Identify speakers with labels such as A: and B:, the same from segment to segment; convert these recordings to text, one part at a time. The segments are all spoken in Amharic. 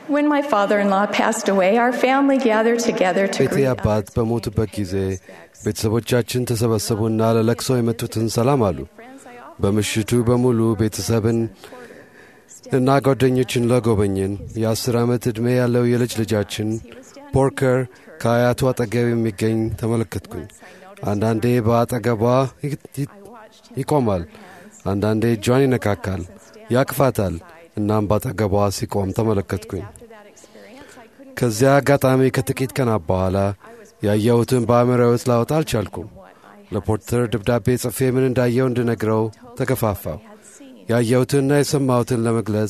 A: When my father-in-law passed away, our family gathered together to
B: ቤቴ አባት በሞቱበት ጊዜ ቤተሰቦቻችን ተሰበሰቡና ለለቅሶ የመጡትን ሰላም አሉ። በምሽቱ በሙሉ ቤተሰብን እና ጓደኞችን ለጎበኘን። የ10 ዓመት ዕድሜ ያለው የልጅ ልጃችን ፖርከር ከአያቱ አጠገብ የሚገኝ ተመለከትኩኝ። አንዳንዴ በአጠገቧ ይቆማል፣ አንዳንዴ እጇን ይነካካል፣ ያቅፋታል። እናም በአጠገቧ ሲቆም ተመለከትኩኝ። ከዚያ አጋጣሚ ከጥቂት ቀናት በኋላ ያየሁትን በአእምሮዬ ውስጥ ላወጣ አልቻልኩም። ለፖርተር ደብዳቤ ጽፌ ምን እንዳየው እንድነግረው ተገፋፋው። ያየሁትንና የሰማሁትን ለመግለጽ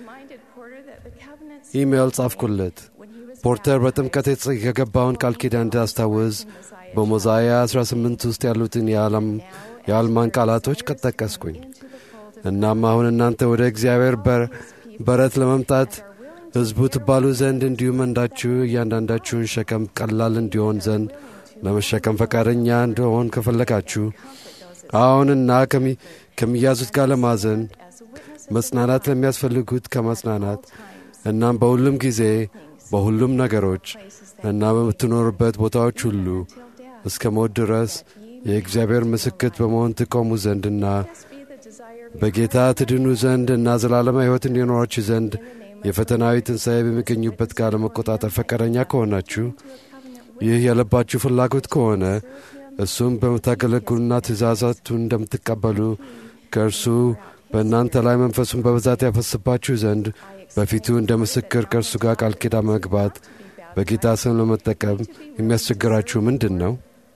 B: ኢሜይል ጻፍኩለት። ፖርተር በጥምቀት የገባውን ቃል ኪዳን እንዳስታውስ በሞዛያ 18 ውስጥ ያሉትን የአልማን ቃላቶች ጠቀስኩኝ። እናም አሁን እናንተ ወደ እግዚአብሔር በረት ለመምጣት ሕዝቡ ትባሉ ዘንድ እንዲሁም እንዳችሁ እያንዳንዳችሁን ሸከም ቀላል እንዲሆን ዘንድ ለመሸከም ፈቃደኛ እንደሆን ከፈለጋችሁ አሁንና ከሚያዙት ጋር ለማዘን መጽናናት ለሚያስፈልጉት ከመጽናናት እናም በሁሉም ጊዜ በሁሉም ነገሮች እና በምትኖርበት ቦታዎች ሁሉ እስከ ሞት ድረስ የእግዚአብሔር ምስክር በመሆን ትቆሙ ዘንድና በጌታ ትድኑ ዘንድ እና ዘላለማዊ ሕይወት እንዲኖራችሁ ዘንድ የፈተናዊ ትንሣኤ በሚገኙበት ጋር ለመቆጣጠር ፈቃደኛ ከሆናችሁ ይህ የልባችሁ ፍላጎት ከሆነ እሱም በምታገለግሉና ትእዛዛቱን እንደምትቀበሉ ከእርሱ በእናንተ ላይ መንፈሱን በብዛት ያፈስባችሁ ዘንድ በፊቱ እንደ ምስክር ከእርሱ ጋር ቃል ኪዳን መግባት በጌታ ስም ለመጠቀም የሚያስቸግራችሁ ምንድን ነው?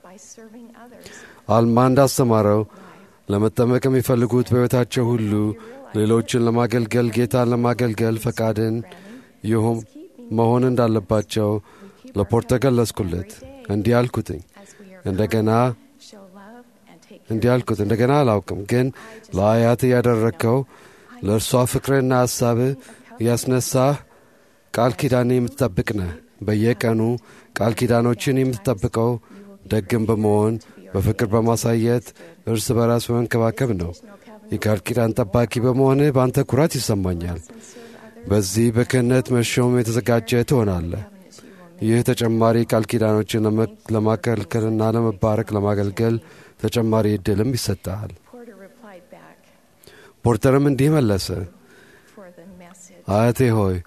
B: አልማ እንዳስተማረው ለመጠመቅ የሚፈልጉት በሕይወታቸው ሁሉ ሌሎችን ለማገልገል ጌታን ለማገልገል ፈቃድን መሆን እንዳለባቸው ለፖርተር ገለጽኩለት። እንዲህ አልኩት፣ እንደገና አላውቅም፣ ግን ለአያት ያደረግከው ለእርሷ ፍቅርና ሐሳብህ ያስነሳህ ቃል ኪዳን የምትጠብቅ ነህ። በየቀኑ ቃል ኪዳኖችን የምትጠብቀው ደግም በመሆን በፍቅር በማሳየት እርስ በራስ በመንከባከብ ነው። የቃል ኪዳን ጠባቂ በመሆንህ በአንተ ኩራት ይሰማኛል። በዚህ በክህነት መሾም የተዘጋጀ ትሆናለህ። ይህ ተጨማሪ ቃል ኪዳኖችን ለማከልከልና ለመባረክ ለማገልገል ተጨማሪ ዕድልም ይሰጣል። ፖርተርም እንዲህ መለሰ፣ አያቴ ሆይ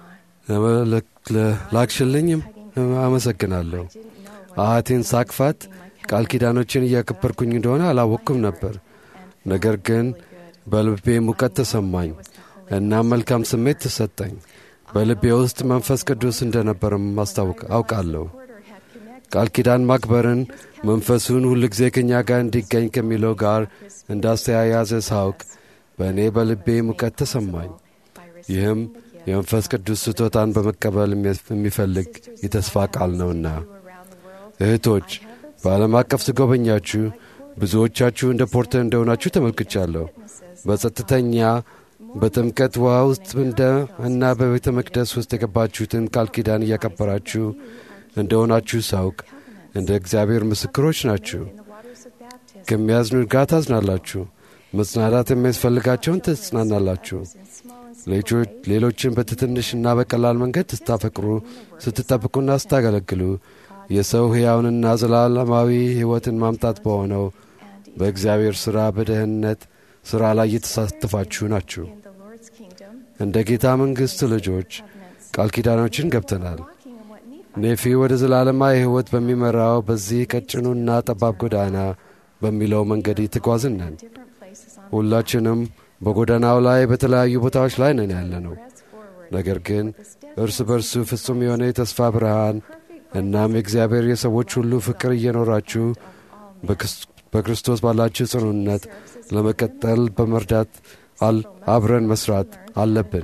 B: ላክሽልኝም አመሰግናለሁ። አያቴን ሳቅፋት ቃል ኪዳኖችን እያከበርኩኝ እንደሆነ አላወቅኩም ነበር። ነገር ግን በልቤ ሙቀት ተሰማኝ እና መልካም ስሜት ተሰጠኝ። በልቤ ውስጥ መንፈስ ቅዱስ እንደነበርም አውቃለሁ። ቃል ኪዳን ማክበርን መንፈሱን ሁል ጊዜ ከእኛ ጋር እንዲገኝ ከሚለው ጋር እንዳስተያያዘ ሳውቅ በእኔ በልቤ ሙቀት ተሰማኝ። ይህም የመንፈስ ቅዱስ ስጦታን በመቀበል የሚፈልግ የተስፋ ቃል ነውና። እህቶች፣ በዓለም አቀፍ ስጎበኛችሁ ብዙዎቻችሁ እንደ ፖርተር እንደሆናችሁ ተመልክቻለሁ። በጸጥተኛ በጥምቀት ውሃ ውስጥ እና በቤተ መቅደስ ውስጥ የገባችሁትን ቃል ኪዳን እያከበራችሁ እንደሆናችሁ ሳውቅ እንደ እግዚአብሔር ምስክሮች ናችሁ። ከሚያዝኑት ጋር ታዝናላችሁ፣ መጽናናት የሚያስፈልጋቸውን ትጽናናላችሁ። ሌሎችን በትንሽና በቀላል መንገድ ስታፈቅሩ፣ ስትጠብቁና ስታገለግሉ የሰው ሕያውንና ዘላለማዊ ሕይወትን ማምጣት በሆነው በእግዚአብሔር ሥራ በደህንነት ሥራ ላይ የተሳተፋችሁ ናችሁ። እንደ ጌታ መንግሥት ልጆች ቃል ኪዳኖችን ገብተናል። ኔፊ ወደ ዘላለማዊ ሕይወት በሚመራው በዚህ ቀጭኑና ጠባብ ጎዳና በሚለው መንገድ የተጓዝን ነን። ሁላችንም በጎዳናው ላይ በተለያዩ ቦታዎች ላይ ነን ያለነው። ነገር ግን እርስ በርሱ ፍጹም የሆነ የተስፋ ብርሃን እናም የእግዚአብሔር የሰዎች ሁሉ ፍቅር እየኖራችሁ በክርስቶስ ባላችሁ ጽኑነት ለመቀጠል በመርዳት አብረን መስራት አለብን።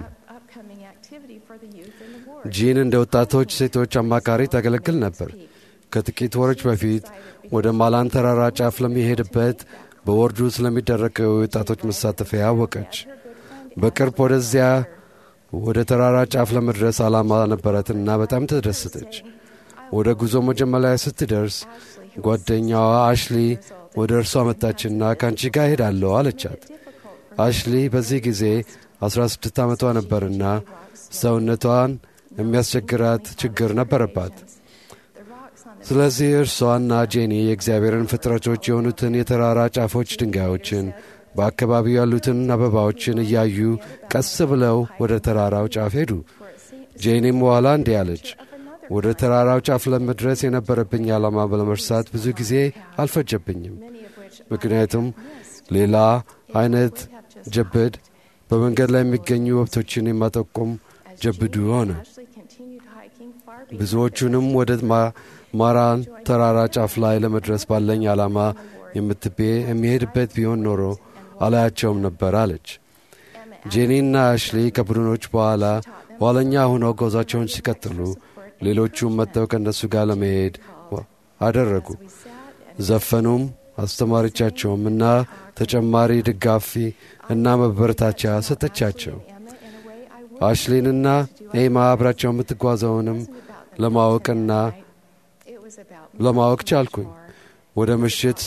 B: ጂን እንደ ወጣቶች ሴቶች አማካሪ ታገለግል ነበር። ከጥቂት ወሮች በፊት ወደ ማላን ተራራ ጫፍ ለሚሄድበት በወርዱ ስለሚደረገው የወጣቶች መሳተፊያ አወቀች። በቅርብ ወደዚያ ወደ ተራራ ጫፍ ለመድረስ ዓላማ ነበረትና በጣም ተደሰተች። ወደ ጉዞ መጀመሪያ ስትደርስ ጓደኛዋ አሽሊ ወደ እርሷ መጣችና ከአንቺ ጋር ሄዳለሁ አለቻት። አሽሊ በዚህ ጊዜ 16 ዓመቷ ነበርና ሰውነቷን የሚያስቸግራት ችግር ነበረባት። ስለዚህ እርሷና ጄኒ የእግዚአብሔርን ፍጥረቶች የሆኑትን የተራራ ጫፎች ድንጋዮችን፣ በአካባቢው ያሉትን አበባዎችን እያዩ ቀስ ብለው ወደ ተራራው ጫፍ ሄዱ። ጄኒም በኋላ እንዲህ አለች፣ ወደ ተራራው ጫፍ ለመድረስ የነበረብኝ ዓላማ ለመርሳት ብዙ ጊዜ አልፈጀብኝም። ምክንያቱም ሌላ አይነት ጀብድ በመንገድ ላይ የሚገኙ ወብቶችን የማጠቁም ጀብዱ ሆነ። ብዙዎቹንም ወደ ማራን ተራራ ጫፍ ላይ ለመድረስ ባለኝ ዓላማ የሚሄድበት ቢሆን ኖሮ አላያቸውም ነበር አለች። ጄኒና አሽሊ ከቡድኖች በኋላ ኋለኛ ሆነው ጉዟቸውን ሲቀጥሉ ሌሎቹም መጥተው ከእነሱ ጋር ለመሄድ አደረጉ። ዘፈኑም፣ አስተማሪቻቸውም እና ተጨማሪ ድጋፊ እና መበረታቻ ሰጠቻቸው። አሽሊንና ኤማ አብራቸው የምትጓዘውንም ለማወቅ ቻልኩኝ። ወደ ምሽት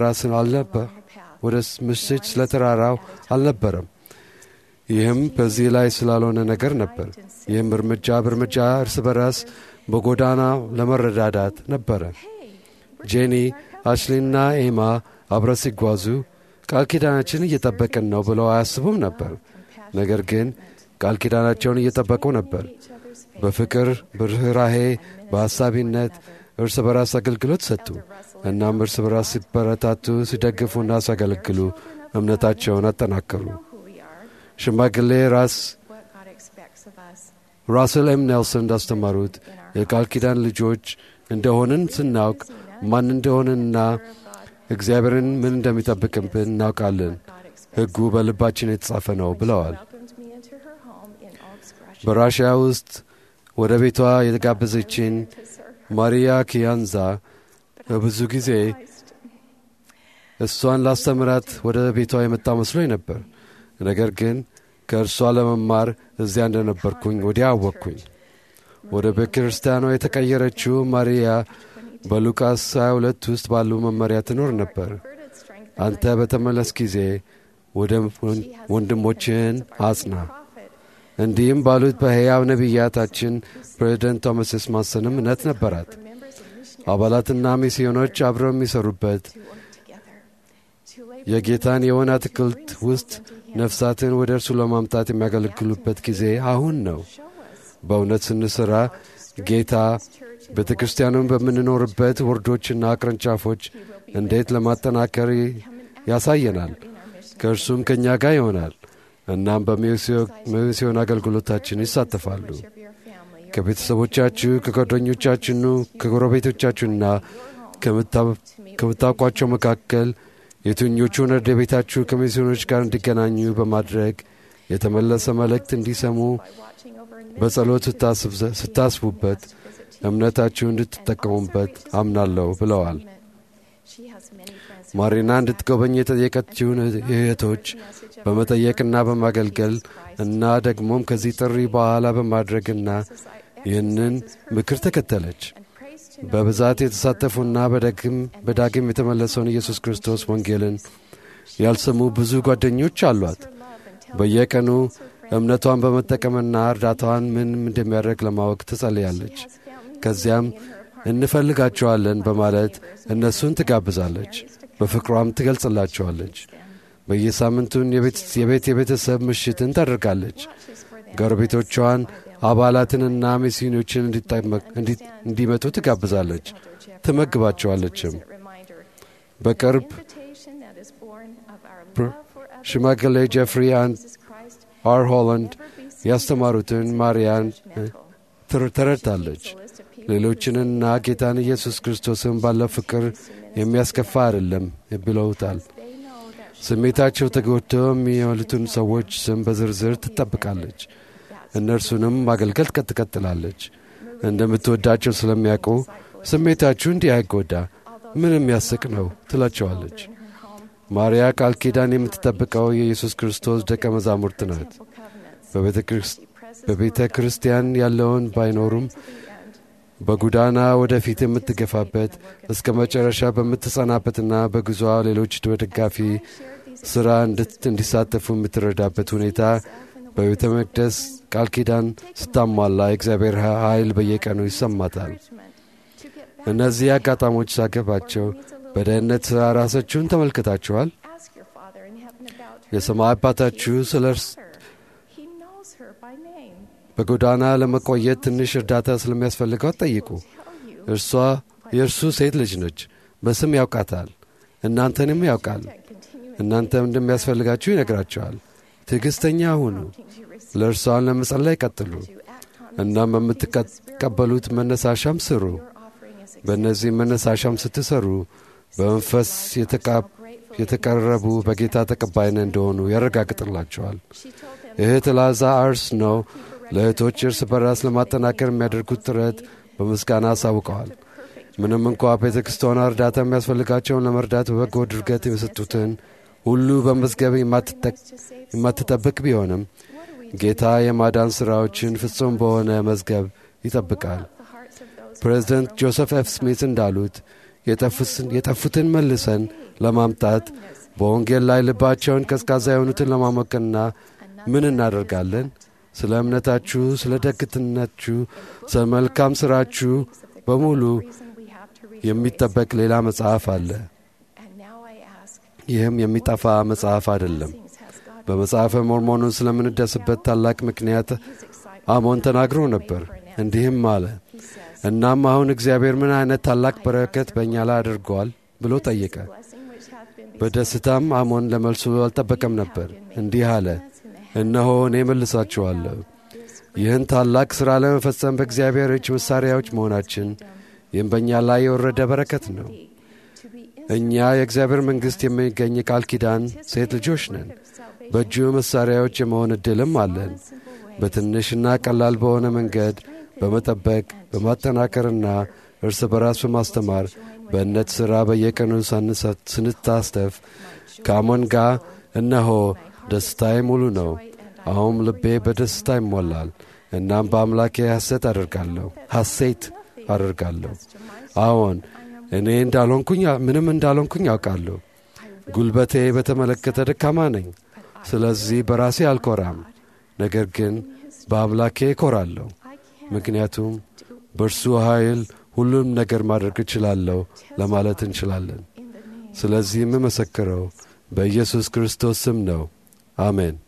B: ስለ ተራራው አልነበረም። ይህም በዚህ ላይ ስላልሆነ ነገር ነበር። ይህም እርምጃ በእርምጃ እርስ በራስ በጎዳና ለመረዳዳት ነበረ። ጄኒ፣ አሽሊና ኤማ አብረው ሲጓዙ ቃል ኪዳናችን እየጠበቅን ነው ብለው አያስቡም ነበር። ነገር ግን ቃል ኪዳናቸውን እየጠበቁ ነበር። በፍቅር፣ በርኅራሄ፣ በሐሳቢነት እርስ በራስ አገልግሎት ሰጡ። እናም እርስ በራስ ሲበረታቱ፣ ሲደግፉና ሲያገለግሉ እምነታቸውን አጠናከሩ። ሽማግሌ ራስል ኤም ኔልሰን እንዳስተማሩት የቃል ኪዳን ልጆች እንደሆንን ስናውቅ ማን እንደሆንንና እግዚአብሔርን ምን እንደሚጠብቅብን እናውቃለን። ሕጉ በልባችን የተጻፈ ነው ብለዋል። በራሽያ ውስጥ ወደ ቤቷ የተጋበዘችን ማሪያ ኪያንዛ በብዙ ጊዜ እሷን ላስተምራት ወደ ቤቷ የመጣ መስሎኝ ነበር። ነገር ግን ከእርሷ ለመማር እዚያ እንደነበርኩኝ ወዲያ አወቅኩኝ። ወደ ቤተ ክርስቲያኗ የተቀየረችው ማሪያ በሉቃስ 22 ውስጥ ባሉ መመሪያ ትኖር ነበር። አንተ በተመለስ ጊዜ ወደ ወንድሞችን አጽና፣ እንዲህም ባሉት በሕያው ነቢያታችን ፕሬዝደንት ቶማስ ኤስማንሰንም እምነት ነበራት። አባላትና ሚስዮኖች አብረው የሚሠሩበት የጌታን የወይን አትክልት ውስጥ ነፍሳትን ወደ እርሱ ለማምጣት የሚያገለግሉበት ጊዜ አሁን ነው። በእውነት ስንሠራ ጌታ ቤተ ክርስቲያኑን በምንኖርበት ወርዶችና ቅርንጫፎች እንዴት ለማጠናከር ያሳየናል። ከእርሱም ከእኛ ጋር ይሆናል። እናም በሚስዮን አገልግሎታችን ይሳተፋሉ። ከቤተሰቦቻችሁ፣ ከጓደኞቻችሁና ከጎረቤቶቻችሁና ከምታውቋቸው መካከል የትኞቹን ወደ ቤታችሁ ከሚስዮኖች ጋር እንዲገናኙ በማድረግ የተመለሰ መልእክት እንዲሰሙ በጸሎት ስታስቡበት እምነታችሁ እንድትጠቀሙበት አምናለሁ ብለዋል። ማሪና እንድትጎበኝ የጠየቀችውን እህቶች በመጠየቅና በማገልገል እና ደግሞም ከዚህ ጥሪ በኋላ በማድረግና ይህንን ምክር ተከተለች። በብዛት የተሳተፉና በዳግም የተመለሰውን ኢየሱስ ክርስቶስ ወንጌልን ያልሰሙ ብዙ ጓደኞች አሏት። በየቀኑ እምነቷን በመጠቀምና እርዳታዋን ምን እንደሚያደርግ ለማወቅ ትጸልያለች። ከዚያም እንፈልጋቸዋለን በማለት እነሱን ትጋብዛለች፣ በፍቅሯም ትገልጽላቸዋለች። በየሳምንቱን የቤተሰብ ምሽትን ታደርጋለች። ጎረቤቶቿን፣ አባላትንና ሚስዮኖችን እንዲመጡ ትጋብዛለች፣ ትመግባቸዋለችም። በቅርብ ሽማግሌ ጄፍሪ አር ሆላንድ ያስተማሩትን ማርያን ተረድታለች። ሌሎችንና ጌታን ኢየሱስ ክርስቶስን ባለው ፍቅር የሚያስከፋ አይደለም ብለውታል። ስሜታቸው ተጎድተው የሚያሉትን ሰዎች ስም በዝርዝር ትጠብቃለች። እነርሱንም ማገልገል ትቀጥላለች። እንደምትወዳቸው ስለሚያውቁ ስሜታችሁ እንዲህ አይጎዳ፣ ምን የሚያስቅ ነው ትላቸዋለች። ማርያ ቃል ኪዳን የምትጠብቀው የኢየሱስ ክርስቶስ ደቀ መዛሙርት ናት። በቤተ ክርስቲያን ያለውን ባይኖሩም በጎዳና ወደፊት የምትገፋበት እስከ መጨረሻ በምትጸናበትና በጉዞዋ ሌሎች በደጋፊ ሥራ እንዲሳተፉ የምትረዳበት ሁኔታ በቤተ መቅደስ ቃል ኪዳን ስታሟላ የእግዚአብሔር ኃይል በየቀኑ ይሰማታል። እነዚህ አጋጣሚዎች ሳገባቸው በደህንነት ሥራ ራሳችሁን ተመልክታችኋል? የሰማይ አባታችሁ ስለ በጎዳና ለመቆየት ትንሽ እርዳታ ስለሚያስፈልገው ጠይቁ። እርሷ የእርሱ ሴት ልጅ ነች። በስም ያውቃታል፣ እናንተንም ያውቃል። እናንተም እንደሚያስፈልጋችሁ ይነግራቸዋል። ትዕግሥተኛ ሁኑ፣ ለእርሷን ለመጸለይ ቀጥሉ። እናም በምትቀበሉት መነሳሻም ስሩ። በእነዚህ መነሳሻም ስትሰሩ በመንፈስ የተቀረቡ በጌታ ተቀባይነት እንደሆኑ ያረጋግጥላቸዋል። እህት ላዛ አርስ ነው ለእህቶች እርስ በራስ ለማጠናከር የሚያደርጉት ጥረት በምስጋና አሳውቀዋል። ምንም እንኳ ቤተ ክርስቲያኗ እርዳታ የሚያስፈልጋቸውን ለመርዳት በበጎ ድርገት የሰጡትን ሁሉ በመዝገብ የማትጠብቅ ቢሆንም ጌታ የማዳን ሥራዎችን ፍጹም በሆነ መዝገብ ይጠብቃል። ፕሬዝደንት ጆሴፍ ኤፍ ስሚት እንዳሉት የጠፉትን መልሰን ለማምጣት በወንጌል ላይ ልባቸውን ቀዝቃዛ የሆኑትን ለማሞቅና ምን እናደርጋለን? ስለ እምነታችሁ፣ ስለ ደግነታችሁ፣ ስለ መልካም ሥራችሁ በሙሉ የሚጠበቅ ሌላ መጽሐፍ አለ። ይህም የሚጠፋ መጽሐፍ አይደለም። በመጽሐፈ ሞርሞኑን ስለምንደስበት ታላቅ ምክንያት አሞን ተናግሮ ነበር። እንዲህም አለ፣ እናም አሁን እግዚአብሔር ምን አይነት ታላቅ በረከት በእኛ ላይ አድርገዋል ብሎ ጠየቀ። በደስታም አሞን ለመልሱ አልጠበቀም ነበር። እንዲህ አለ፣ እነሆ እኔ መልሳችኋለሁ። ይህን ታላቅ ሥራ ለመፈጸም በእግዚአብሔር እጅ መሣሪያዎች መሆናችን ይህም በእኛ ላይ የወረደ በረከት ነው። እኛ የእግዚአብሔር መንግሥት የሚገኝ ቃል ኪዳን ሴት ልጆች ነን። በእጁ መሣሪያዎች የመሆን ዕድልም አለን። በትንሽና ቀላል በሆነ መንገድ በመጠበቅ በማጠናከርና እርስ በራስ በማስተማር በእምነት ሥራ በየቀኑ ስንታስተፍ ከአሞን ጋር እነሆ ደስታዬ ሙሉ ነው፣ አሁን ልቤ በደስታ ይሞላል፣ እናም በአምላኬ ሐሴት አደርጋለሁ። አዎን እኔ ምንም እንዳልሆንኩኝ ያውቃለሁ። ጉልበቴ በተመለከተ ደካማ ነኝ። ስለዚህ በራሴ አልኮራም፣ ነገር ግን በአምላኬ እኮራለሁ። ምክንያቱም በእርሱ ኃይል ሁሉም ነገር ማድረግ እችላለሁ ለማለት እንችላለን። ስለዚህ የምመሰክረው በኢየሱስ ክርስቶስ ስም ነው። አሜን።